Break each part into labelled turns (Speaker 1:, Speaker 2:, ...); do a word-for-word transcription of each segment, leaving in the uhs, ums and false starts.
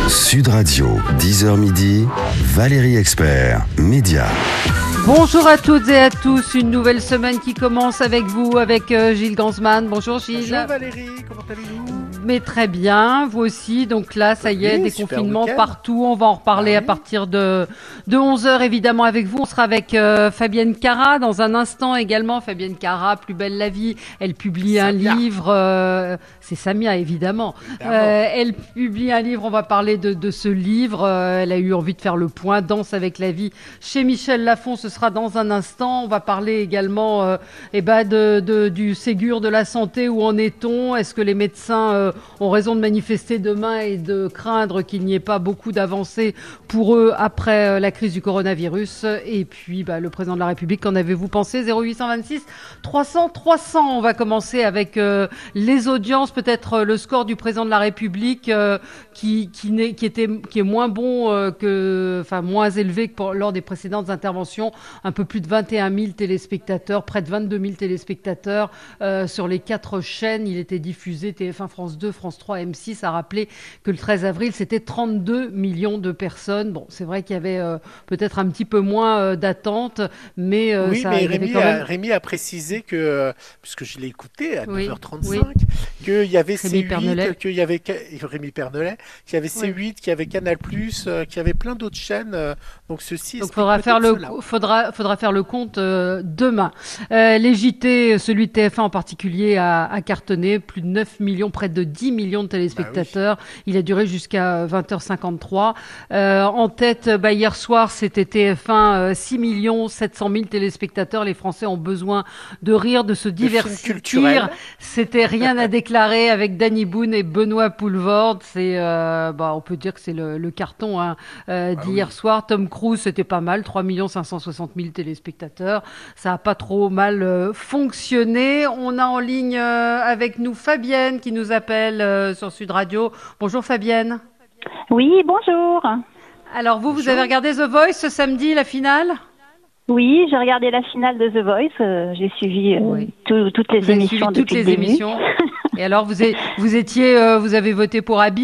Speaker 1: Sud Radio, dix heures midi, Valérie Expert, Média.
Speaker 2: Bonjour à toutes et à tous, une nouvelle semaine qui commence avec vous, avec euh, Gilles Gansman. Bonjour Gilles.
Speaker 3: Bonjour Valérie, comment allez-vous ?
Speaker 2: Mais très bien, vous aussi. Donc là, ça y est,
Speaker 3: Oui,
Speaker 2: déconfinement
Speaker 3: super
Speaker 2: partout. On va en reparler
Speaker 3: ah,
Speaker 2: à
Speaker 3: oui.
Speaker 2: partir de, de onze heures, évidemment, avec vous. On sera avec euh, Fabienne Cara dans un instant également. Fabienne Cara, Plus belle la vie. Elle publie
Speaker 3: Samia.
Speaker 2: un livre. Euh, c'est Samia, évidemment.
Speaker 3: Évidemment.
Speaker 2: Euh, elle publie un livre. On va parler de, de ce livre. Euh, elle a eu envie de faire le point. Danse avec la vie chez Michel Lafon. Ce sera dans un instant. On va parler également euh, eh ben de, de, du Ségur de la santé. Où en est-on ? Est-ce que les médecins euh, ont raison de manifester demain et de craindre qu'il n'y ait pas beaucoup d'avancées pour eux après euh, la crise du coronavirus ? Et puis bah, le président de la République, qu'en avez-vous pensé ? zéro huit cent vingt-six trois cents trois cents. On va commencer avec euh, les audiences, peut-être euh, le score du président de la République euh, qui, qui, n'est, qui, était, qui est moins bon euh, que, enfin moins élevé que pour, lors des précédentes interventions. Un peu plus de vingt et un mille téléspectateurs, près de vingt-deux mille téléspectateurs euh, sur les quatre chaînes. Il était diffusé T F un, France deux, France trois, M six a rappelé que le treize avril, c'était trente-deux millions de personnes. Bon, c'est vrai qu'il y avait euh, peut-être un petit peu moins euh, d'attente, mais euh,
Speaker 3: Oui,
Speaker 2: ça
Speaker 3: mais
Speaker 2: il y avait
Speaker 3: Rémi,
Speaker 2: quand même...
Speaker 3: a, Rémi a précisé que, euh, puisque je l'ai écouté à
Speaker 2: Oui,
Speaker 3: neuf heures trente-cinq,
Speaker 2: oui.
Speaker 3: qu'il y avait
Speaker 2: Rémi
Speaker 3: C
Speaker 2: Pernelet.
Speaker 3: huit, qu'il y avait Rémi Pernelet, qu'il y avait C huit, qu'il y avait Canal+, euh, qu'il y avait plein d'autres chaînes. euh, donc ceci
Speaker 2: Donc
Speaker 3: explique
Speaker 2: faudra faire
Speaker 3: peut-être
Speaker 2: le
Speaker 3: cela.
Speaker 2: faudra faudra faire le compte euh, demain. Euh, les J T, celui de T F un en particulier, a, a cartonné plus de neuf millions, près de dix millions de téléspectateurs.
Speaker 3: Bah
Speaker 2: Il a duré jusqu'à vingt heures cinquante-trois. Euh, en tête, bah, hier soir, c'était T F un, euh, six millions sept cent mille téléspectateurs. Les Français ont besoin de rire, de se
Speaker 3: films
Speaker 2: divertir.
Speaker 3: culturels.
Speaker 2: C'était rien à déclarer avec Danny Boone et Benoît Poelvoorde. C'est, euh, bah, on peut dire que c'est le, le carton hein, euh,
Speaker 3: Ah
Speaker 2: d'hier
Speaker 3: oui.
Speaker 2: soir. Tom Cruise, c'était pas mal, trois millions cinq cent soixante mille téléspectateurs. Ça a pas trop mal euh, fonctionné. On a en ligne euh, avec nous Fabienne qui nous appelle euh, sur Sud Radio. Bonjour Fabienne.
Speaker 4: Oui, bonjour.
Speaker 2: Alors vous, vous
Speaker 3: Bonjour.
Speaker 2: avez regardé The Voice ce samedi, la finale ?
Speaker 4: Oui, j'ai regardé la finale de The Voice. euh, j'ai suivi euh,
Speaker 2: Oui.
Speaker 4: tout- toutes les
Speaker 2: Vous avez
Speaker 4: émissions
Speaker 2: suivi toutes
Speaker 4: depuis
Speaker 2: les
Speaker 4: le début.
Speaker 2: émissions. Et alors, vous, êtes- vous étiez, euh, vous avez voté pour Abby ?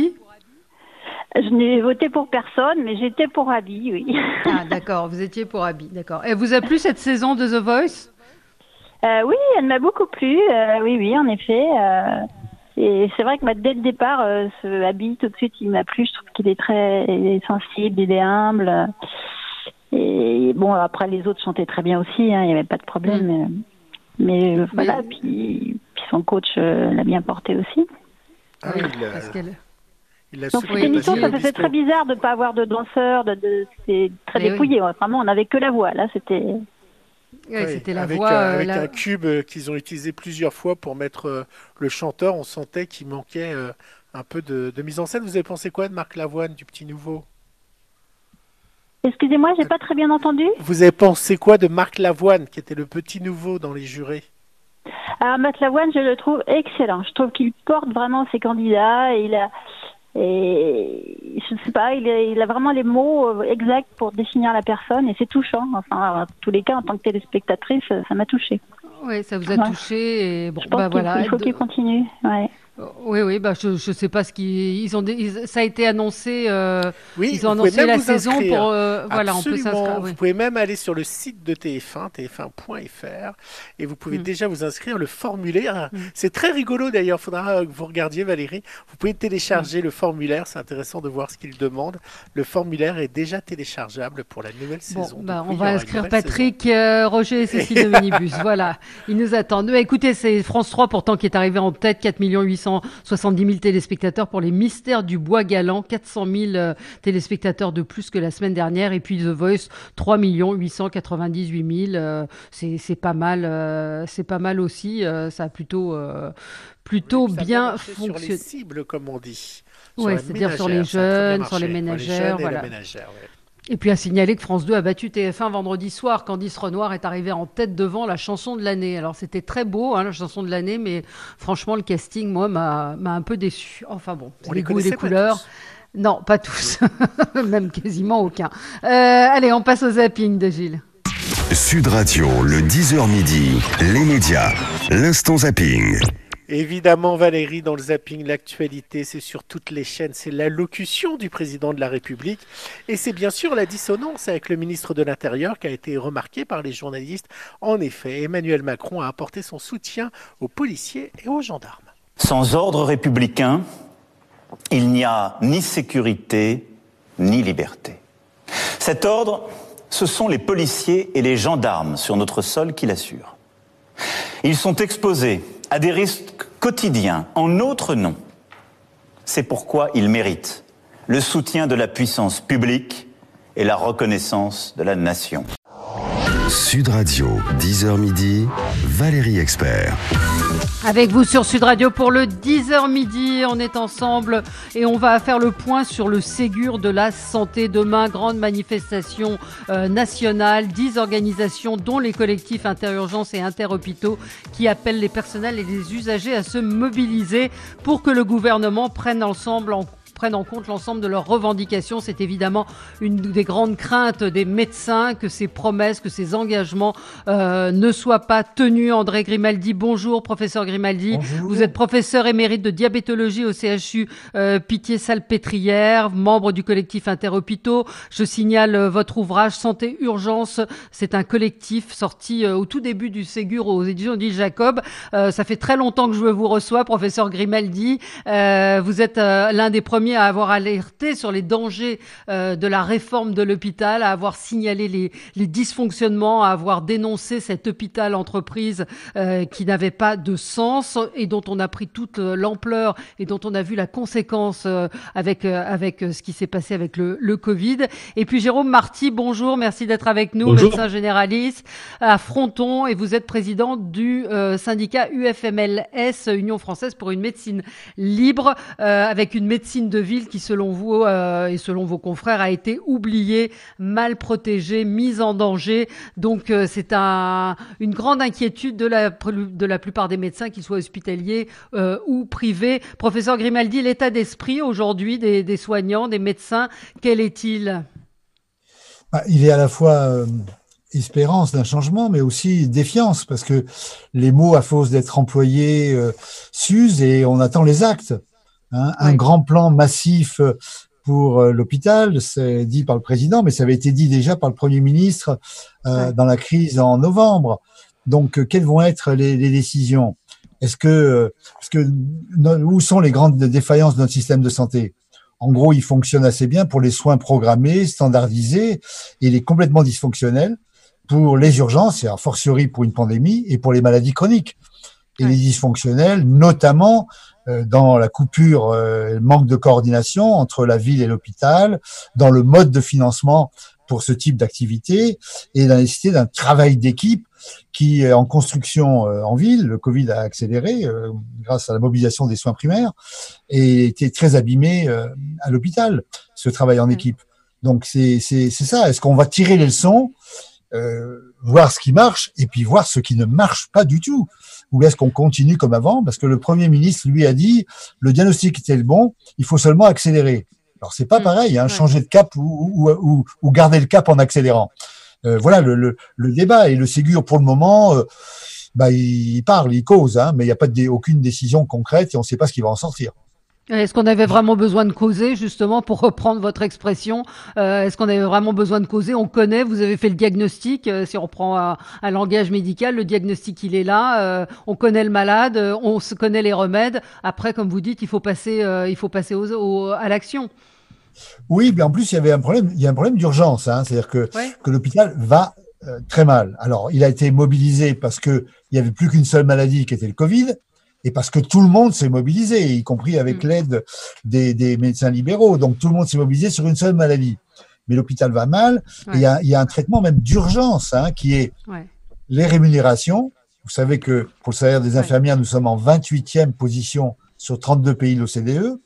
Speaker 4: Je n'ai voté pour personne, mais j'étais pour Abby, oui.
Speaker 2: Ah d'accord, vous étiez pour Abby, d'accord. Et vous a plu cette saison de The Voice ?
Speaker 4: Euh, oui, elle m'a beaucoup plu. euh, oui, oui, en effet. euh, et c'est vrai que bah, dès le départ, euh, ce Abby, tout de suite, il m'a plu. Je trouve qu'il est très il est sensible, il est humble. euh, Et bon, après, les autres chantaient très bien aussi. hein, Il n'y avait pas de problème. euh, Mais, euh, voilà, puis, puis son coach euh, l'a bien porté aussi.
Speaker 3: Ah oui,
Speaker 2: Oui,
Speaker 3: il a-
Speaker 2: parce qu'elle...
Speaker 3: il a
Speaker 4: Donc
Speaker 3: su
Speaker 4: cette
Speaker 2: Oui,
Speaker 4: émission,
Speaker 3: passer
Speaker 4: ça
Speaker 3: le
Speaker 4: faisait
Speaker 3: discours.
Speaker 4: très bizarre de ne pas avoir de danseurs, de, de, c'est très
Speaker 2: Mais
Speaker 4: dépouillé. ouais. Vraiment, on n'avait que la voix. Là, c'était.
Speaker 2: Oui,
Speaker 3: Oui,
Speaker 2: c'était la
Speaker 3: avec,
Speaker 2: voix...
Speaker 3: euh,
Speaker 2: euh,
Speaker 3: avec
Speaker 2: la-
Speaker 3: un cube euh, qu'ils ont utilisé plusieurs fois pour mettre euh, le chanteur. On sentait qu'il manquait euh, un peu de, de mise en scène. Vous avez pensé quoi de Marc Lavoine, du Petit Nouveau ?
Speaker 4: Excusez-moi, j'ai pas très bien entendu.
Speaker 3: Vous avez pensé quoi de Marc Lavoine, qui était le Petit Nouveau dans les jurés ?
Speaker 4: Alors, Matt Lavoine, je le trouve excellent. Je trouve qu'il porte vraiment ses candidats. Et il a, et je sais pas, il a, il a vraiment les mots euh, exacts pour définir la personne. Et c'est touchant. Enfin, en tous les cas, en tant que téléspectatrice, ça m'a touchée.
Speaker 2: Oui, ça vous a
Speaker 4: Ouais.
Speaker 2: touché et bon,
Speaker 4: Je pense
Speaker 2: bah
Speaker 4: qu'il
Speaker 2: voilà.
Speaker 4: il faut
Speaker 2: De-
Speaker 4: qu'il continue. Ouais.
Speaker 2: Oui, oui, bah je je sais pas ce qui ils ont dé- ils- ça a été annoncé. Euh,
Speaker 3: Oui,
Speaker 2: ils ont
Speaker 3: vous pouvez
Speaker 2: annoncé
Speaker 3: même
Speaker 2: la
Speaker 3: vous
Speaker 2: saison
Speaker 3: inscrire.
Speaker 2: pour euh, voilà, on peut
Speaker 3: Absolument.
Speaker 2: s'inscrire. Oui.
Speaker 3: Vous pouvez même aller sur le site de T F un, T F un point F R, et vous pouvez
Speaker 2: Mm.
Speaker 3: déjà vous inscrire le formulaire.
Speaker 2: Mm.
Speaker 3: C'est très rigolo d'ailleurs, il faudra que vous regardiez Valérie. Vous pouvez télécharger le formulaire, c'est intéressant de voir ce qu'il demande. Le formulaire est déjà téléchargeable pour la nouvelle
Speaker 2: Bon,
Speaker 3: saison.
Speaker 2: bah,
Speaker 3: Donc
Speaker 2: on
Speaker 3: oui, il y
Speaker 2: va
Speaker 3: aura une
Speaker 2: inscrire
Speaker 3: nouvelle
Speaker 2: Patrick, euh, Roger et Cécile de Minibus. Voilà, ils nous attendent. Bah, écoutez, c'est France trois pourtant qui est arrivé en tête, quatre millions huit cent soixante-dix mille téléspectateurs pour les Mystères du Bois Galant, quatre cent mille euh, téléspectateurs de plus que la semaine dernière. Et puis The Voice, trois millions huit cent quatre-vingt-dix-huit mille. Euh, c'est, c'est pas mal, euh, c'est pas mal aussi. euh, ça a plutôt, euh, plutôt
Speaker 3: saison. Ça a
Speaker 2: bien
Speaker 3: marché sur les
Speaker 2: fonctionné.
Speaker 3: cibles, comme on dit. Sur
Speaker 2: Ouais,
Speaker 3: la
Speaker 2: c'est-à-dire sur les
Speaker 3: ménagère, ça a très bien
Speaker 2: jeunes, sur les
Speaker 3: marché. Ouais,
Speaker 2: ménagères,
Speaker 3: jeunes et
Speaker 2: voilà.
Speaker 3: la ménagère, ouais.
Speaker 2: Et puis à signaler que France deux a battu T F un vendredi soir. Candice Renoir est arrivée en tête devant la chanson de l'année. Alors c'était très beau, hein, la chanson de l'année, mais franchement le casting, moi, m'a, m'a un peu déçu. Enfin bon,
Speaker 3: On
Speaker 2: les
Speaker 3: les
Speaker 2: goûts et les
Speaker 3: connaissait pas
Speaker 2: couleurs.
Speaker 3: tous.
Speaker 2: Non, pas tous, même quasiment aucun. Euh, allez, on passe au zapping de Gilles.
Speaker 1: Sud Radio, le dix heures midi, les médias, l'instant zapping.
Speaker 3: Évidemment, Valérie, dans le zapping, l'actualité, c'est sur toutes les chaînes, c'est l'allocution du président de la République. Et c'est bien sûr la dissonance avec le ministre de l'Intérieur qui a été remarquée par les journalistes. En effet, Emmanuel Macron a apporté son soutien aux policiers et aux gendarmes.
Speaker 5: Sans ordre républicain, il n'y a ni sécurité, ni liberté. Cet ordre, ce sont les policiers et les gendarmes sur notre sol qui l'assurent. Ils sont exposés à des risques quotidiens en notre nom. C'est pourquoi ils méritent le soutien de la puissance publique et la reconnaissance de la nation.
Speaker 1: Sud Radio, dix heures midi, Valérie Expert.
Speaker 2: Avec vous sur Sud Radio pour le dix heures midi, on est ensemble et on va faire le point sur le Ségur de la santé. Demain, grande manifestation euh, nationale, dix organisations dont les collectifs interurgences et interhôpitaux qui appellent les personnels et les usagers à se mobiliser pour que le gouvernement prenne ensemble en prennent en compte l'ensemble de leurs revendications. C'est évidemment une des grandes craintes des médecins, que ces promesses, que ces engagements euh, ne soient pas tenus. André Grimaldi, bonjour, professeur Grimaldi. Bonjour. Vous êtes professeur émérite de diabétologie au C H U euh, Pitié-Salpêtrière, membre du collectif Interhôpitaux. Je signale euh, votre ouvrage Santé Urgence. C'est un collectif sorti euh, au tout début du Ségur aux éditions du Jacob. Euh, ça fait très longtemps que je vous reçois, professeur Grimaldi. Euh, vous êtes euh, l'un des premiers à avoir alerté sur les dangers euh, de la réforme de l'hôpital, à avoir signalé les, les dysfonctionnements, à avoir dénoncé cet hôpital entreprise euh, qui n'avait pas de sens et dont on a pris toute l'ampleur et dont on a vu la conséquence euh, avec euh, avec ce qui s'est passé avec le, le Covid. Et puis Jérôme Marty, bonjour, merci d'être avec nous, bonjour. Médecin généraliste à Fronton, et vous êtes président du euh, syndicat U F M L S, Union française pour une médecine libre, euh, avec une médecine de ville qui, selon vous euh, et selon vos confrères, a été oubliée, mal protégée, mise en danger. Donc euh, c'est un, une grande inquiétude de la, de la plupart des médecins, qu'ils soient hospitaliers euh, ou privés. Professeur Grimaldi, l'état d'esprit aujourd'hui des, des soignants, des médecins, quel est-il ?
Speaker 6: Ah, il est à la fois euh, espérance d'un changement, mais aussi défiance, parce que les mots, à force d'être employés, euh, s'usent et on attend les actes. Hein, un oui. grand plan massif pour euh, l'hôpital, c'est dit par le président, mais ça avait été dit déjà par le Premier ministre euh, oui. dans la crise en novembre. Donc, euh, quelles vont être les, les décisions ? Est-ce que, euh, est-ce que no, où sont les grandes défaillances de notre système de santé ? En gros, il fonctionne assez bien pour les soins programmés, standardisés, et il est complètement dysfonctionnel pour les urgences, et a fortiori pour une pandémie, et pour les maladies chroniques. Et oui. les dysfonctionnels, notamment dans la coupure, euh, le manque de coordination entre la ville et l'hôpital, dans le mode de financement pour ce type d'activité, et la nécessité d'un travail d'équipe qui est en construction euh, en ville. Le Covid a accéléré euh, grâce à la mobilisation des soins primaires et était très abîmé euh, à l'hôpital, ce travail en équipe. Donc c'est c'est c'est ça. Est-ce qu'on va tirer les leçons, euh, voir ce qui marche et puis voir ce qui ne marche pas du tout? Ou est-ce qu'on continue comme avant? Parce que le Premier ministre, lui, a dit le diagnostic était le bon, il faut seulement accélérer. Alors, c'est pas mmh, pareil, hein, ouais. changer de cap ou, ou, ou, ou garder le cap en accélérant. Euh, voilà le, le, le débat. Et le Ségur, pour le moment, euh, bah, il parle, il cause, hein, mais il n'y a pas de, aucune décision concrète et on ne sait pas ce qui va en sortir.
Speaker 2: Est-ce qu'on avait vraiment besoin de causer, justement, pour reprendre votre expression? euh, Est-ce qu'on avait vraiment besoin de causer? On connaît, vous avez fait le diagnostic, euh, si on reprend un, un langage médical, le diagnostic, il est là, euh, on connaît le malade, euh, on se connaît les remèdes. Après, comme vous dites, il faut passer, euh, il faut passer aux, aux, à l'action.
Speaker 6: Oui, mais en plus, il y avait un problème, il y a un problème d'urgence, hein, c'est-à-dire que, ouais. que l'hôpital va euh, très mal. Alors, il a été mobilisé parce que il y avait plus qu'une seule maladie qui était le Covid. Et parce que tout le monde s'est mobilisé, y compris avec mmh. l'aide des, des médecins libéraux. Donc, tout le monde s'est mobilisé sur une seule maladie. Mais l'hôpital va mal. Ouais. Et il y a, y a un traitement même d'urgence, hein, qui est ouais. les rémunérations. Vous savez que pour le salaire des infirmières, ouais. nous sommes en vingt-huitième position sur trente-deux pays de l'O C D E.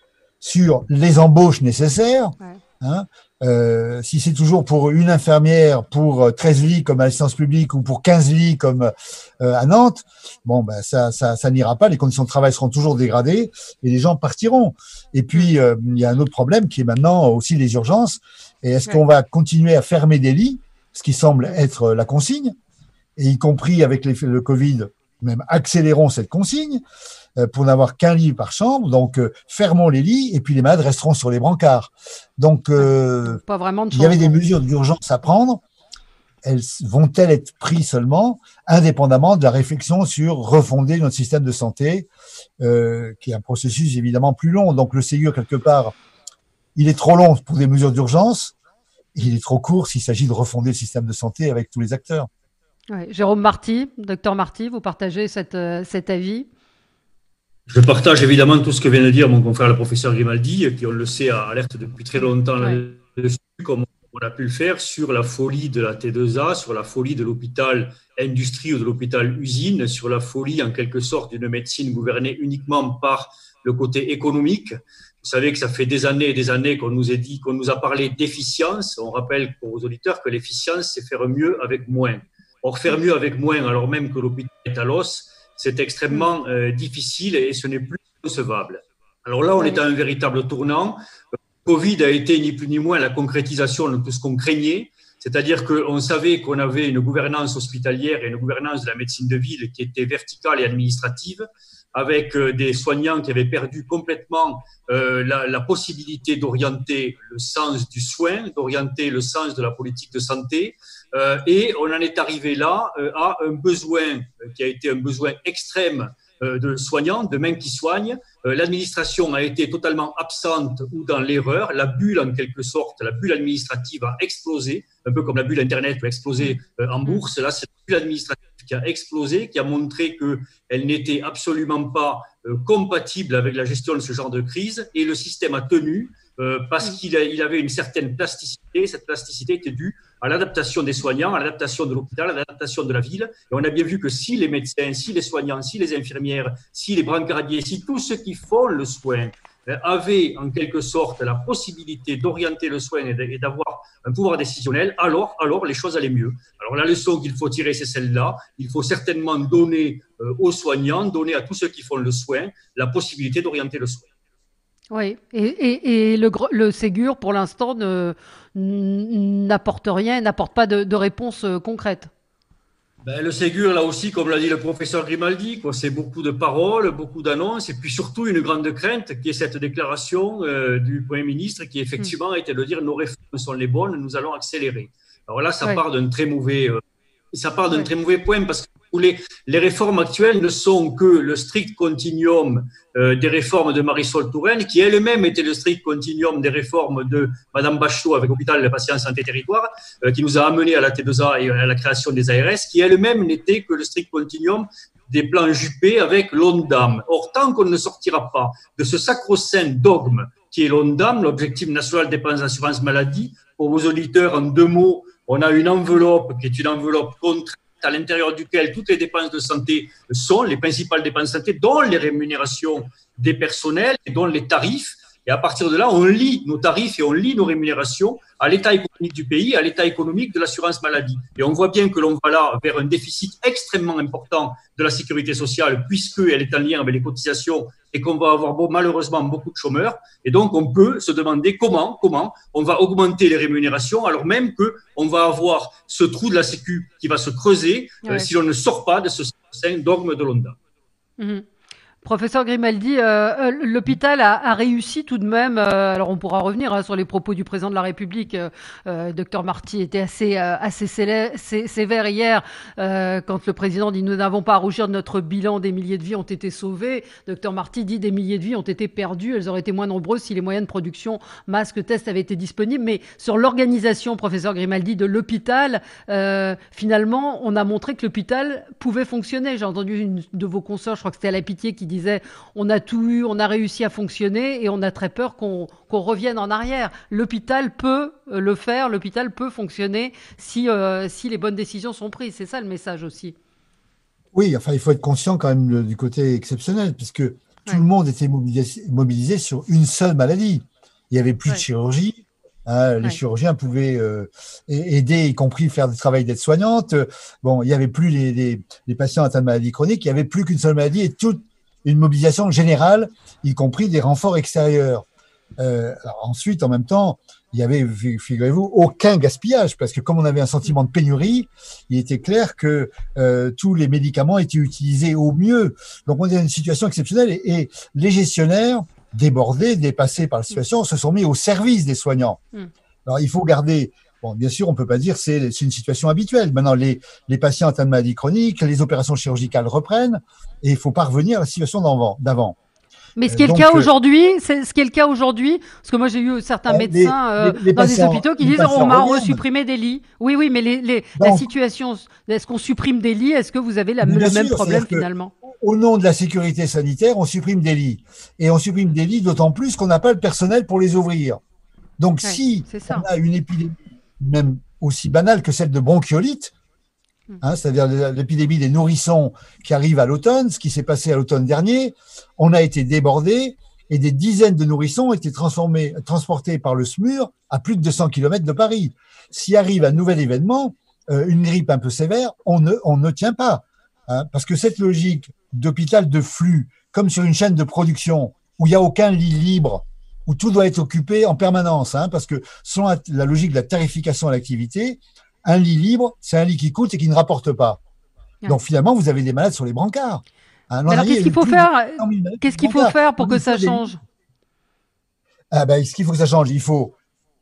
Speaker 6: Sur les embauches nécessaires, ouais. hein, euh, si c'est toujours pour une infirmière, pour treize lits comme à l'assistance publique ou pour quinze lits comme euh, à Nantes, bon, ben ça, ça, ça n'ira pas. Les conditions de travail seront toujours dégradées et les gens partiront. Et puis euh, il y a un autre problème qui est maintenant aussi les urgences. Et est-ce ouais. qu'on va continuer à fermer des lits, ce qui semble être la consigne, et y compris avec les, le Covid, même accélérons cette consigne euh, pour n'avoir qu'un lit par chambre. Donc, euh, fermons les lits et puis les malades resteront sur les brancards. Donc, euh,
Speaker 2: Pas vraiment de
Speaker 6: il y avait des
Speaker 2: changement.
Speaker 6: mesures d'urgence à prendre. Elles vont-elles être prises seulement, indépendamment de la réflexion sur refonder notre système de santé, euh, qui est un processus évidemment plus long. Donc, le Ségur, quelque part, il est trop long pour des mesures d'urgence. Il est trop court s'il s'agit de refonder le système de santé avec tous les acteurs.
Speaker 2: Ouais. Jérôme Marty, docteur Marty, vous partagez cette, euh, cet avis?
Speaker 7: Je partage évidemment tout ce que vient de dire mon confrère le professeur Grimaldi, qui, on le sait, alerte depuis très longtemps
Speaker 2: Ouais.
Speaker 7: là-dessus, comme on a pu le faire, sur la folie de la T deux A, sur la folie de l'hôpital industrie ou de l'hôpital usine, sur la folie en quelque sorte d'une médecine gouvernée uniquement par le côté économique. Vous savez que ça fait des années et des années qu'on nous a dit, qu'on nous a parlé d'efficience. On rappelle pour vos auditeurs que l'efficience, c'est faire mieux avec moins. Or, faire mieux avec moins, alors même que l'hôpital est à l'os, c'est extrêmement euh, difficile et ce n'est plus concevable. Alors là, on est à un véritable tournant. Covid a été ni plus ni moins la concrétisation de tout ce qu'on craignait, c'est-à-dire qu'on savait qu'on avait une gouvernance hospitalière et une gouvernance de la médecine de ville qui était verticale et administrative, avec des soignants qui avaient perdu complètement euh, la, la possibilité d'orienter le sens du soin, d'orienter le sens de la politique de santé. Euh, et on en est arrivé là euh, à un besoin euh, qui a été un besoin extrême euh, de soignants, de mains qui soignent. Euh, l'administration a été totalement absente ou dans l'erreur. La bulle, en quelque sorte, la bulle administrative a explosé, un peu comme la bulle Internet a explosé euh, en bourse. Là, c'est la bulle administrative qui a explosé, qui a montré qu'elle n'était absolument pas euh, compatible avec la gestion de ce genre de crise. Et le système a tenu euh, parce qu'il a, il avait une certaine plasticité. Cette plasticité était due à l'adaptation des soignants, à l'adaptation de l'hôpital, à l'adaptation de la ville. Et on a bien vu que si les médecins, si les soignants, si les infirmières, si les brancardiers, si tous ceux qui font le soin avaient en quelque sorte la possibilité d'orienter le soin et d'avoir un pouvoir décisionnel, alors, alors les choses allaient mieux. Alors la leçon qu'il faut tirer, c'est celle-là. Il faut certainement donner euh, aux soignants, donner à tous ceux qui font le soin, la possibilité d'orienter le soin.
Speaker 2: Oui, et, et, et le, le Ségur, pour l'instant, ne, n'apporte rien, n'apporte pas de, de réponse concrète.
Speaker 7: Ben, le Ségur, là aussi, comme l'a dit le professeur Grimaldi, quoi, c'est beaucoup de paroles, beaucoup d'annonces, et puis surtout une grande crainte, qui est cette déclaration euh, du Premier ministre, qui effectivement a été de dire nos réformes sont les bonnes, nous allons accélérer. Alors là, ça ouais. part d'un très mauvais, euh, ça part d'un ouais. très mauvais point, parce que les, les réformes actuelles ne sont que le strict continuum euh, des réformes de Marisol Touraine, qui elle-même était le strict continuum des réformes de Madame Bachelot avec l'hôpital des patients santé territoire, euh, qui nous a amené à la T deux A et à la création des A R S, qui elle-même n'était que le strict continuum des plans Juppé avec l'ONDAM. Or, tant qu'on ne sortira pas de ce sacro-saint dogme qui est l'ONDAM, l'objectif national de dépenses d'assurance maladie, pour vos auditeurs, en deux mots, on a une enveloppe qui est une enveloppe contrainte, à l'intérieur duquel toutes les dépenses de santé sont, les principales dépenses de santé, dont les rémunérations des personnels et dont les tarifs. Et à partir de là, on lie nos tarifs et on lie nos rémunérations à l'état économique du pays, à l'état économique de l'assurance maladie. Et on voit bien que l'on va là vers un déficit extrêmement important de la sécurité sociale, puisqu'elle est en lien avec les cotisations et qu'on va avoir malheureusement beaucoup de chômeurs. Et donc, on peut se demander comment, comment on va augmenter les rémunérations alors même qu'on va avoir ce trou de la Sécu qui va se creuser ouais. euh, si l'on ne sort pas de ce dogme de l'ONDAM.
Speaker 2: Mmh. Professeur Grimaldi, euh, l'hôpital a, a réussi tout de même, euh, alors on pourra revenir hein, sur les propos du président de la République, euh, euh, docteur Marty était assez, euh, assez célè- sé- sévère hier euh, quand le président dit « nous n'avons pas à rougir de notre bilan, des milliers de vies ont été sauvées ». Docteur Marty dit « des milliers de vies ont été perdues, elles auraient été moins nombreuses si les moyens de production, masques, tests avaient été disponibles ». Mais sur l'organisation, professeur Grimaldi, de l'hôpital, euh, finalement on a montré que l'hôpital pouvait fonctionner. J'ai entendu une de vos consoeurs, je crois que c'était à la Pitié, qui disait on a tout eu, on a réussi à fonctionner et on a très peur qu'on, qu'on revienne en arrière. L'hôpital peut le faire, l'hôpital peut fonctionner si, euh, si les bonnes décisions sont prises. C'est ça le message aussi.
Speaker 6: Oui, enfin il faut être conscient quand même du côté exceptionnel puisque tout ouais. le monde était mobilisé, mobilisé sur une seule maladie. Il n'y avait plus ouais. de chirurgie. Hein, les ouais. chirurgiens pouvaient euh, aider, y compris faire du travail d'aide-soignante. Bon, il n'y avait plus les, les, les patients atteints de maladies chroniques. Il n'y avait plus qu'une seule maladie et toute une mobilisation générale, y compris des renforts extérieurs. Euh, alors ensuite, en même temps, il y avait, figurez-vous, aucun gaspillage, parce que comme on avait un sentiment de pénurie, il était clair que euh, tous les médicaments étaient utilisés au mieux. Donc on est dans une situation exceptionnelle et, et les gestionnaires, débordés, dépassés par la situation, se sont mis au service des soignants. Mm. Alors il faut garder... Bon, bien sûr, on peut pas dire que c'est, c'est une situation habituelle. Maintenant, les, les patients atteints de maladies chroniques, les opérations chirurgicales reprennent et il faut pas revenir à la situation d'avant. d'avant.
Speaker 2: Mais ce qui est le cas aujourd'hui, c'est ce qui est le cas aujourd'hui, parce que moi j'ai eu certains
Speaker 6: les,
Speaker 2: médecins euh,
Speaker 6: les, les
Speaker 2: dans
Speaker 6: patients,
Speaker 2: des hôpitaux qui disent on m'a resupprimé des lits. Oui, oui, mais les, les, Donc, la situation, est-ce qu'on supprime des lits? Est-ce que vous avez la, le sûr, même problème finalement?
Speaker 6: Au nom de la sécurité sanitaire, on supprime des lits. Et on supprime des lits d'autant plus qu'on n'a pas le personnel pour les ouvrir. Donc ouais, si on a une épidémie, même aussi banale que celle de bronchiolite, Hein, c'est-à-dire l'épidémie des nourrissons qui arrive à l'automne, ce qui s'est passé à l'automne dernier, on a été débordé et des dizaines de nourrissons ont été transformés, transportés par le S M U R à plus de deux cents kilomètres de Paris. S'il arrive un nouvel événement, euh, une grippe un peu sévère, on ne, on ne tient pas. Hein, parce que cette logique d'hôpital de flux, comme sur une chaîne de production où il n'y a aucun lit libre, où tout doit être occupé en permanence, hein, parce que selon la, la logique de la tarification à l'activité, un lit libre, c'est un lit qui coûte et qui ne rapporte pas. Ouais. Donc finalement, vous avez des malades sur les brancards.
Speaker 2: Hein, alors qu'est-ce qu'il faut faire Qu'est-ce qu'il faut faire pour que ça change
Speaker 6: ah ben, ce qu'il faut que ça change, il faut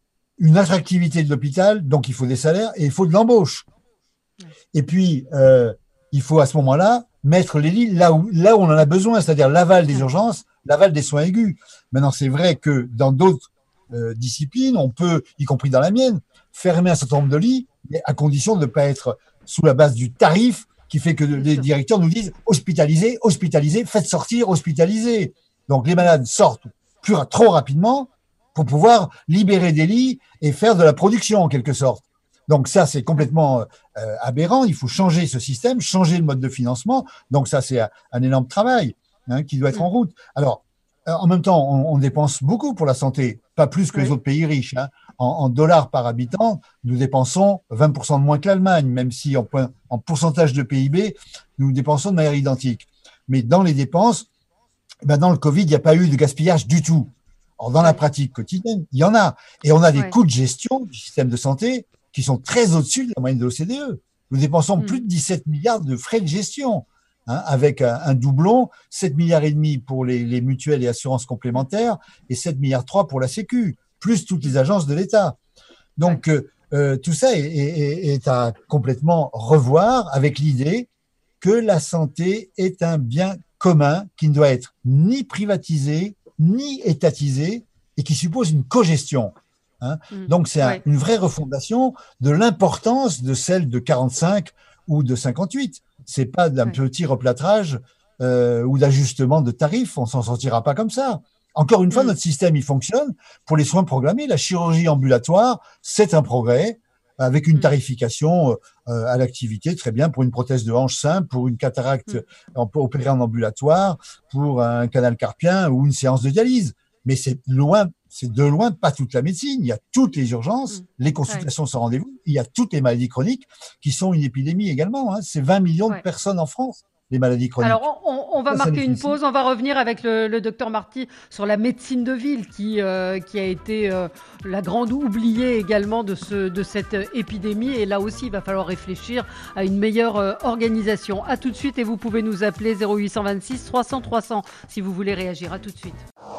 Speaker 6: une attractivité de l'hôpital, donc il faut des salaires et il faut de l'embauche. Ouais. Et puis, euh, il faut à ce moment-là mettre les lits là où, là où on en a besoin, c'est-à-dire l'aval des ouais. urgences, l'aval des soins aigus. Maintenant, c'est vrai que dans d'autres euh, disciplines, on peut, y compris dans la mienne, fermer un certain nombre de lits, mais à condition de ne pas être sous la base du tarif qui fait que les directeurs nous disent hospitalisez, hospitalisez, faites sortir, hospitalisez. Donc les malades sortent plus, trop rapidement pour pouvoir libérer des lits et faire de la production en quelque sorte. Donc ça, c'est complètement euh, aberrant. Il faut changer ce système, changer le mode de financement. Donc ça, c'est un, un énorme travail hein, qui doit être en route. Alors, en même temps, on, on dépense beaucoup pour la santé, pas plus que oui. les autres pays riches. Hein. En, en dollars par habitant, nous dépensons vingt pour cent de moins que l'Allemagne, même si en, point, en pourcentage de P I B, nous dépensons de manière identique. Mais dans les dépenses, ben dans le Covid, il n'y a pas eu de gaspillage du tout. Or, dans ouais. la pratique quotidienne, il y en a. Et on a des ouais. coûts de gestion du système de santé qui sont très au-dessus de la moyenne de l'O C D E. Nous dépensons mmh. plus de dix-sept milliards de frais de gestion. Hein, avec un, un doublon, sept milliards et demi pour les, les mutuelles et assurances complémentaires et sept milliards trois pour la Sécu, plus toutes les agences de l'État. Donc, ouais. euh, tout ça est, est, est à complètement revoir avec l'idée que la santé est un bien commun qui ne doit être ni privatisé, ni étatisé et qui suppose une cogestion. Hein. Mmh. Donc, c'est un, ouais. une vraie refondation de l'importance de celle de quarante-cinq ou de cinquante-huit. C'est pas d'un ouais. petit replâtrage euh, ou d'ajustement de tarifs. On s'en sortira pas comme ça. Encore une fois, mmh. notre système, il fonctionne pour les soins programmés. La chirurgie ambulatoire, c'est un progrès avec une mmh. tarification euh, à l'activité, très bien, pour une prothèse de hanche simple, pour une cataracte mmh. opérée en ambulatoire, pour un canal carpien ou une séance de dialyse. Mais c'est loin, c'est de loin pas toute la médecine. Il y a toutes les urgences, mmh. les consultations ouais. sans rendez-vous. Il y a toutes les maladies chroniques qui sont une épidémie également. Hein. C'est vingt millions ouais. de personnes en France, les maladies chroniques.
Speaker 2: Alors, on, on va ça, marquer une pause. On va revenir avec le, le docteur Marty sur la médecine de ville qui, euh, qui a été euh, la grande oubliée également de, ce, de cette épidémie. Et là aussi, il va falloir réfléchir à une meilleure euh, organisation. À tout de suite et vous pouvez nous appeler zéro huit cent vingt-six trois cents trois cents si vous voulez réagir. À tout de suite.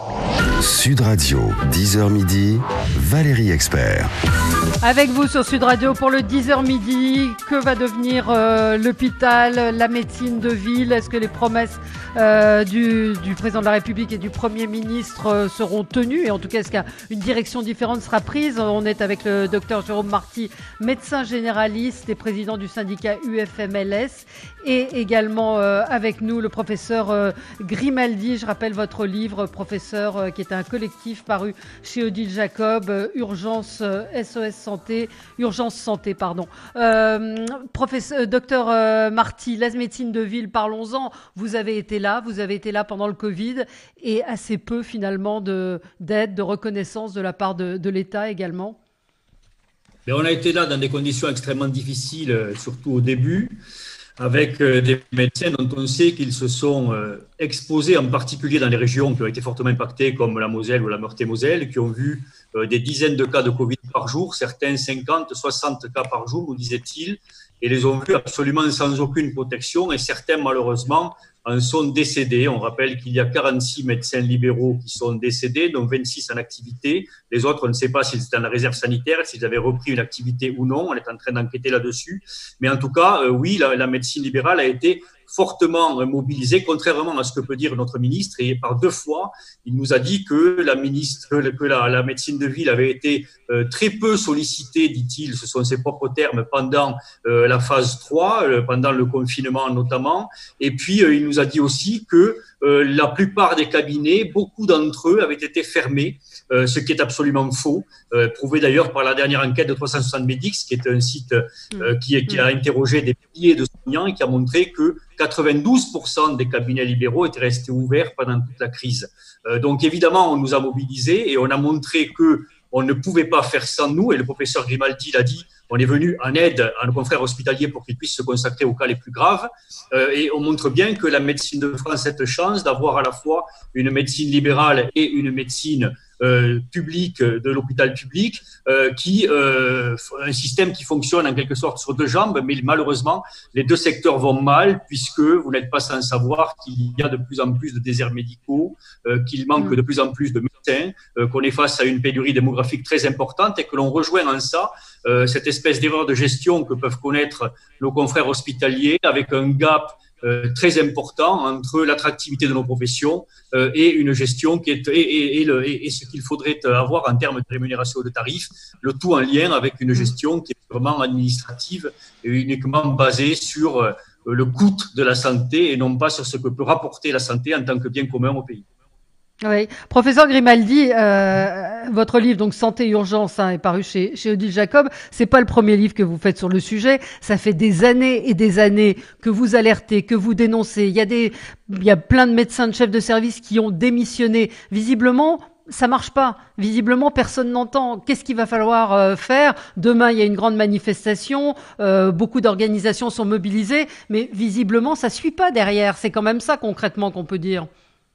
Speaker 1: Sud Radio, dix heures midi, Valérie Expert.
Speaker 2: Avec vous sur Sud Radio pour le dix heures midi, que va devenir euh, l'hôpital, la médecine de ville? Est-ce que les promesses euh, du, du président de la République et du Premier ministre euh, seront tenues? Et en tout cas, est-ce qu'une direction différente sera prise? On est avec le docteur Jérôme Marty, médecin généraliste et président du syndicat U F M L S. Et également euh, avec nous le professeur euh, Grimaldi. Je rappelle votre livre, professeur, euh, qui est un collectif paru chez Odile Jacob, euh, Urgence euh, S O S Santé, Urgence Santé, pardon. Euh, professeur, docteur euh, Marty, la médecine de ville, parlons-en. Vous avez été là, vous avez été là pendant le Covid et assez peu finalement de, d'aide, de reconnaissance de la part de, de l'État également.
Speaker 7: Mais on a été là dans des conditions extrêmement difficiles, surtout au début. avec des médecins dont on sait qu'ils se sont exposés, en particulier dans les régions qui ont été fortement impactées, comme la Moselle ou la Meurthe-et-Moselle, qui ont vu des dizaines de cas de Covid par jour, certains cinquante, soixante cas par jour, nous disait-il, et les ont vus absolument sans aucune protection, et certains, malheureusement, en sont décédés. On rappelle qu'il y a quarante-six médecins libéraux qui sont décédés, dont vingt-six en activité. Les autres, on ne sait pas s'ils étaient dans la réserve sanitaire, s'ils avaient repris une activité ou non. On est en train d'enquêter là-dessus. Mais en tout cas, euh, oui, la, la médecine libérale a été fortement mobilisée, contrairement à ce que peut dire notre ministre. Et par deux fois, il nous a dit que la ministre, que la, la médecine de ville avait été euh, très peu sollicitée, dit-il, ce sont ses propres termes, pendant euh, la phase trois, euh, pendant le confinement notamment. Et puis, euh, il nous a dit aussi que euh, la plupart des cabinets, beaucoup d'entre eux avaient été fermés, euh, ce qui est absolument faux, euh, prouvé d'ailleurs par la dernière enquête de trois cent soixante Medix, qui est un site euh, qui, qui a interrogé des milliers de soignants et qui a montré que quatre-vingt-douze pour cent des cabinets libéraux étaient restés ouverts pendant toute la crise. Euh, donc évidemment, on nous a mobilisés et on a montré que on ne pouvait pas faire sans nous, et le professeur Grimaldi l'a dit, on est venu en aide à nos confrères hospitaliers pour qu'ils puissent se consacrer aux cas les plus graves, euh, et on montre bien que la médecine de France a cette chance d'avoir à la fois une médecine libérale et une médecine euh, publique de l'hôpital public, euh, qui euh, un système qui fonctionne en quelque sorte sur deux jambes, mais malheureusement les deux secteurs vont mal, puisque vous n'êtes pas sans savoir qu'il y a de plus en plus de déserts médicaux, euh, qu'il manque de plus en plus de médecins, euh, qu'on est face à une pénurie démographique très importante, et que l'on rejoint en ça euh, cette espèce d'erreur de gestion que peuvent connaître nos confrères hospitaliers, avec un gap Euh, très important entre l'attractivité de nos professions euh, et une gestion qui est et, et, et, le, et, et ce qu'il faudrait avoir en termes de rémunération et de tarifs, le tout en lien avec une gestion qui est vraiment administrative et uniquement basée sur euh, le coût de la santé et non pas sur ce que peut rapporter la santé en tant que bien commun au pays.
Speaker 2: Oui, professeur Grimaldi, euh, votre livre donc Santé Urgence hein, est paru chez chez Odile Jacob. C'est pas le premier livre que vous faites sur le sujet. Ça fait des années et des années que vous alertez, que vous dénoncez. Il y a des, il y a plein de médecins, de chefs de service qui ont démissionné. Visiblement, ça marche pas. Visiblement, personne n'entend. Qu'est-ce qu'il va falloir euh, faire? Demain, il y a une grande manifestation. Euh, beaucoup d'organisations sont mobilisées, mais visiblement, ça suit pas derrière. C'est quand même ça concrètement qu'on peut dire.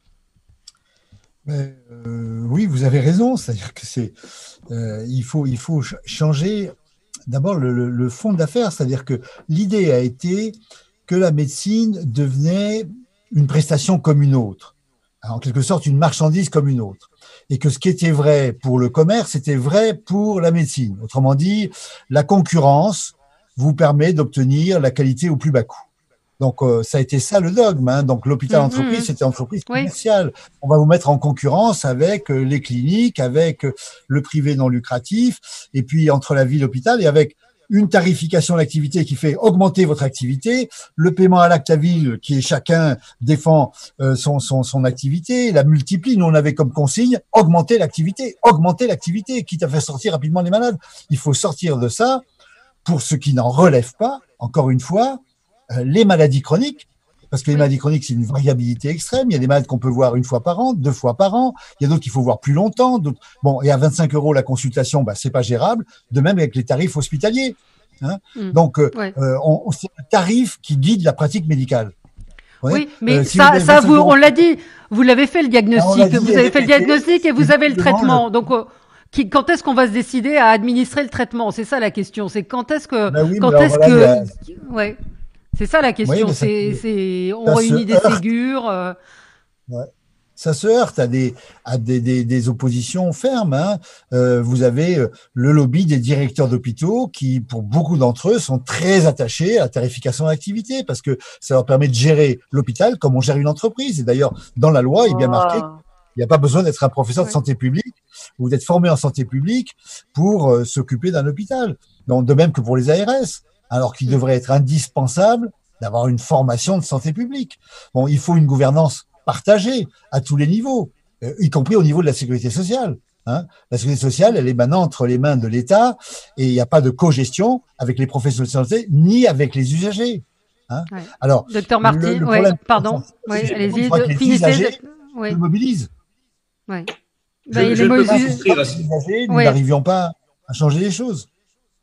Speaker 6: Mais, euh, oui, vous avez raison. C'est-à-dire que c'est, euh, il faut, il faut changer d'abord le, le, le fond d'affaires. C'est-à-dire que l'idée a été que la médecine devenait une prestation comme une autre, en quelque sorte une marchandise comme une autre, et que ce qui était vrai pour le commerce était vrai pour la médecine. Autrement dit, la concurrence vous permet d'obtenir la qualité au plus bas coût. Donc, euh, ça a été ça le dogme. Hein. Donc, l'hôpital-entreprise, mmh, c'était entreprise commerciale. Oui. On va vous mettre en concurrence avec euh, les cliniques, avec euh, le privé non lucratif, et puis entre la ville et l'hôpital, et avec une tarification d'activité qui fait augmenter votre activité, le paiement à l'acte à ville qui est chacun défend euh, son, son, son activité, la multiplie. Nous, on avait comme consigne augmenter l'activité, augmenter l'activité, quitte à faire sortir rapidement les malades. Il faut sortir de ça pour ceux qui n'en relèvent pas, encore une fois, les maladies chroniques, parce que les maladies chroniques, c'est une variabilité extrême. Il y a des malades qu'on peut voir une fois par an, deux fois par an. Il y a d'autres qu'il faut voir plus longtemps. D'autres... Bon, et à vingt-cinq euros la consultation, bah, c'est pas gérable. De même avec les tarifs hospitaliers. Hein. Mmh. Donc, euh, ouais. euh, on, c'est le tarif qui guide la pratique médicale.
Speaker 2: Ouais. Oui, mais euh, si ça, ça vous, euros... on l'a dit. Vous l'avez fait le diagnostic. Dit, vous avez fait le diagnostic et vous avez le traitement. Donc, euh, qui, quand est-ce qu'on va se décider à administrer le traitement? C'est ça la question. C'est quand est-ce que, bah oui, quand est-ce voilà, que, a... ouais. C'est ça la question, oui, c'est, ça, c'est, on réunit des Ségur. Euh...
Speaker 6: Ouais. Ça se heurte à des, à des, des, des oppositions fermes. Hein. Euh, vous avez le lobby des directeurs d'hôpitaux qui, pour beaucoup d'entre eux, sont très attachés à la tarification d'activité parce que ça leur permet de gérer l'hôpital comme on gère une entreprise. Et d'ailleurs, dans la loi, il est bien marqué qu'il n'y a pas besoin d'être un professeur ouais. de santé publique ou d'être formé en santé publique pour euh, s'occuper d'un hôpital. Donc, de même que pour les A R S. Alors qu'il devrait être indispensable d'avoir une formation de santé publique. Bon, il faut une gouvernance partagée à tous les niveaux, euh, y compris au niveau de la sécurité sociale. Hein. La sécurité sociale, elle est maintenant entre les mains de l'État et il n'y a pas de co-gestion avec les professionnels de santé ni avec les usagers. Hein.
Speaker 2: Ouais. Alors, docteur Marty, le, le ouais, pardon, ouais, allez-y, de,
Speaker 6: les usagers de... ouais. se mobilisent.
Speaker 2: Ouais.
Speaker 7: Je, ben, je ne peux pas souffrir à
Speaker 6: les usagers, nous n'arrivions pas à changer les choses.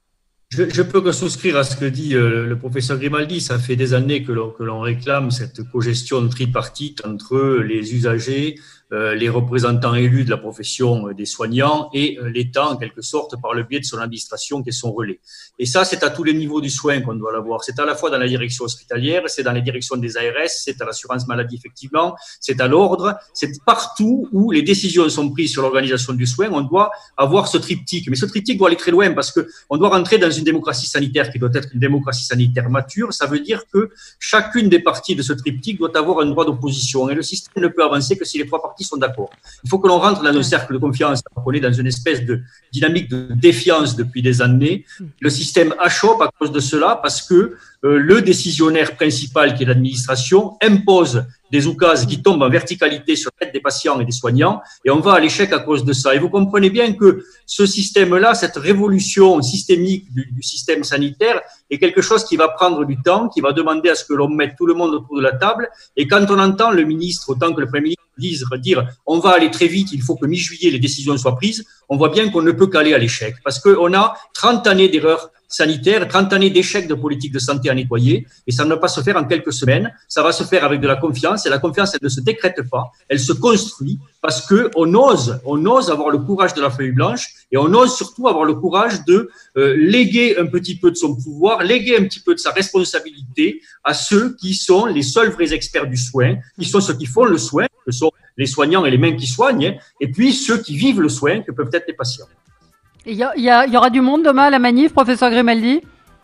Speaker 7: Je, je peux que souscrire à ce que dit euh, le professeur Grimaldi. Ça fait des années que l'on, que l'on réclame cette cogestion tripartite entre les usagers, euh, les représentants élus de la profession euh, des soignants et euh, l'État, en quelque sorte, par le biais de son administration qui est son relais. Et ça, c'est à tous les niveaux du soin qu'on doit l'avoir. C'est à la fois dans la direction hospitalière, c'est dans les directions des A R S, c'est à l'assurance maladie, effectivement, c'est à l'ordre, c'est partout où les décisions sont prises sur l'organisation du soin, on doit avoir ce triptyque. Mais ce triptyque doit aller très loin parce que on doit rentrer dans une démocratie sanitaire qui doit être une démocratie sanitaire mature. Ça veut dire que chacune des parties de ce triptyque doit avoir un droit d'opposition. Et le système ne peut avancer que si les trois parties sont d'accord. Il faut que l'on rentre dans un cercle de confiance. On est dans une espèce de dynamique de défiance depuis des années. Le système achoppe à cause de cela parce que euh, le décisionnaire principal, qui est l'administration, impose des oukases qui tombent en verticalité sur la tête des patients et des soignants, et on va à l'échec à cause de ça. Et vous comprenez bien que ce système-là, cette révolution systémique du, du système sanitaire, est quelque chose qui va prendre du temps, qui va demander à ce que l'on mette tout le monde autour de la table. Et quand on entend le ministre, autant que le Premier ministre, disent, dire on va aller très vite, il faut que mi-juillet les décisions soient prises, on voit bien qu'on ne peut qu'aller à l'échec. Parce qu'on a trente années d'erreurs sanitaires, trente années d'échecs de politique de santé à nettoyer, et ça ne va pas se faire en quelques semaines, ça va se faire avec de la confiance, et la confiance, elle ne se décrète pas, elle se construit, parce que on ose, on ose avoir le courage de la feuille blanche, et on ose surtout avoir le courage de euh, léguer un petit peu de son pouvoir, léguer un petit peu de sa responsabilité à ceux qui sont les seuls vrais experts du soin, qui sont ceux qui font le soin, que sont les soignants et les mains qui soignent, et puis ceux qui vivent le soin, que peuvent être les patients.
Speaker 2: Il y, y, y aura du monde demain à la manif, professeur Grimaldi?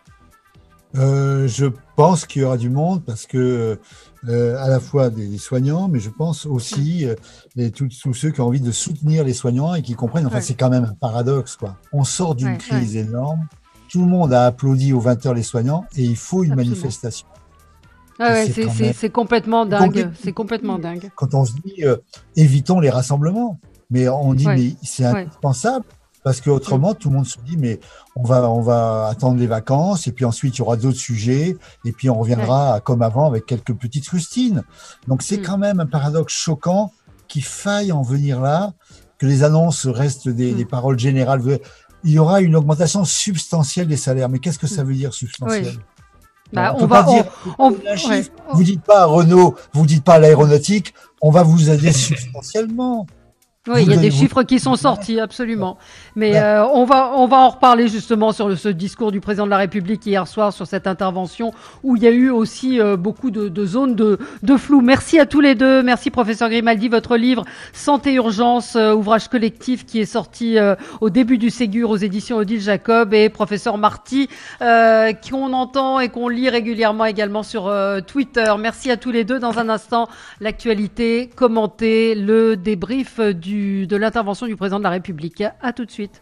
Speaker 6: euh, Je pense qu'il y aura du monde parce que euh, à la fois des, des soignants, mais je pense aussi euh, les, tous, tous ceux qui ont envie de soutenir les soignants et qui comprennent. Enfin, ouais. C'est quand même un paradoxe, quoi. On sort d'une ouais, crise ouais. énorme. Tout le monde a applaudi aux vingt heures les soignants et il faut une Absolument. manifestation.
Speaker 2: Ah ouais, c'est, c'est, c'est complètement dingue. C'est complètement dingue.
Speaker 6: Quand on se dit euh, évitons les rassemblements, mais on dit ouais. mais c'est indispensable. Ouais. Parce qu'autrement, tout le monde se dit, mais on va, on va attendre les vacances, et puis ensuite, il y aura d'autres sujets, et puis on reviendra ouais. comme avant avec quelques petites rustines. Donc, c'est mm. quand même un paradoxe choquant qu'il faille en venir là, que les annonces restent des, mm. des paroles générales. Il y aura une augmentation substantielle des salaires. Mais qu'est-ce que ça veut dire, substantielle? Oui.
Speaker 2: Bah,
Speaker 6: on
Speaker 2: on
Speaker 6: peut
Speaker 2: va,
Speaker 6: pas dire,
Speaker 2: on,
Speaker 6: on,
Speaker 2: on,
Speaker 6: chiffre.
Speaker 2: ouais.
Speaker 6: Vous dites pas à Renault, vous dites pas à l'aéronautique, on va vous aider substantiellement.
Speaker 2: Oui, il y a des chiffres qui sont sortis, absolument. Mais ouais. euh, on va on va en reparler justement sur le, ce discours du président de la République hier soir, sur cette intervention où il y a eu aussi euh, beaucoup de, de zones de, de flou. Merci à tous les deux. Merci professeur Grimaldi. Votre livre Santé Urgence, euh, ouvrage collectif qui est sorti euh, au début du Ségur aux éditions Odile Jacob, et professeur Marty euh, qu'on entend et qu'on lit régulièrement également sur euh, Twitter. Merci à tous les deux. Dans un instant, l'actualité commentée, le débrief du de l'intervention du président de la République. À tout de suite.